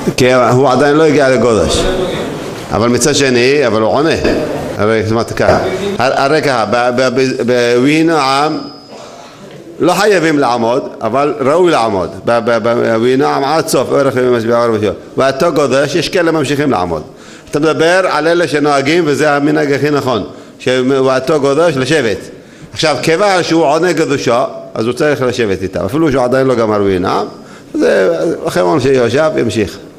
כי הוא עדיין לא הגיע לגודש. אבל מצד שני, אבל הוא עונה. הרי ככה, ויהי נעם לא חייבים לעמוד, אבל ראוי לעמוד. ויהי נעם עד סוף, אורך ומשביע אור ושיעור. ואותו גודש, יש כאלה ממשיכים לעמוד. אתה מדבר על אלה שנוהגים, וזה המנהג הכי נכון, ואותו גודש לשבת. עכשיו, כיוון שהוא עונה גדושו, אז הוא צריך לשבת איתם. אפילו שהוא עדיין לא גמר ויהי נעם, זה אחרי שיושב ימשיך.